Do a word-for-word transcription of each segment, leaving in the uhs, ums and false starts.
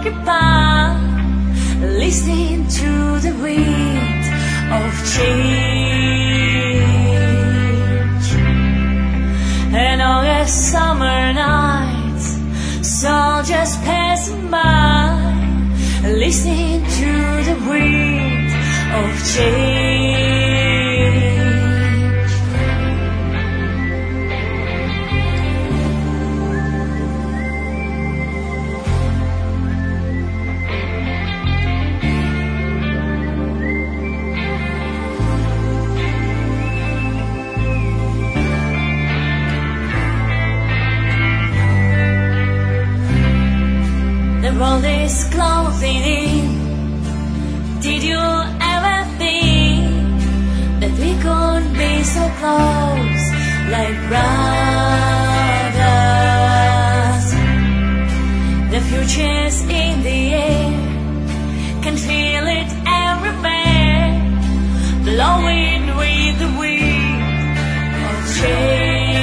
path, listening to the wind of change. And on a summer night, soldiers passing by, listening to the wind of change. The world is closing in. Did you ever think that we could be so close, like brothers? The future's in the air, can feel it everywhere, blowing with the wind of change.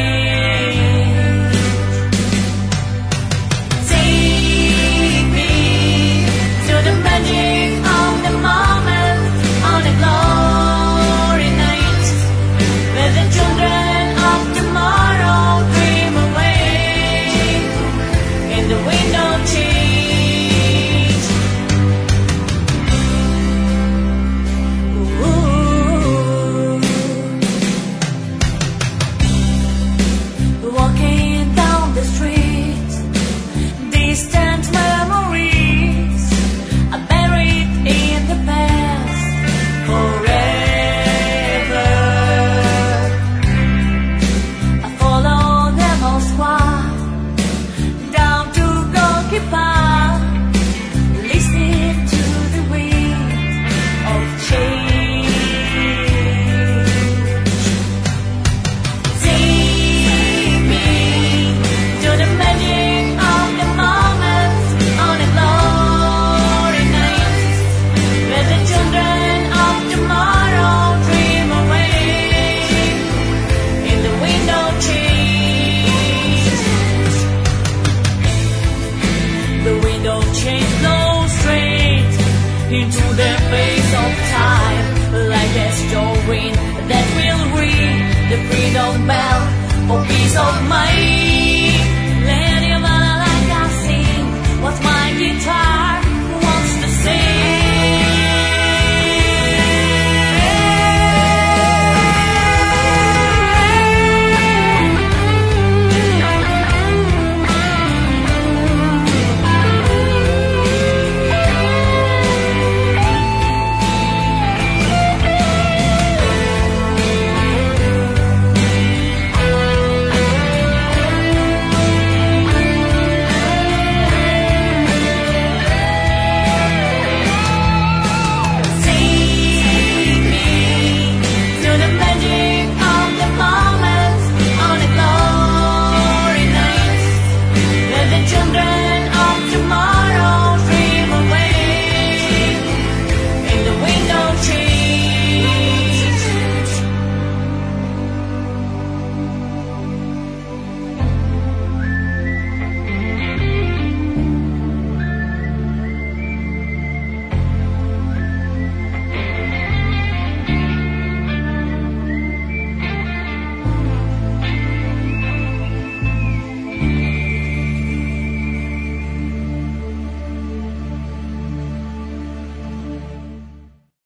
Into the face of time, like a storm wind that will ring the freedom bell for peace of mind.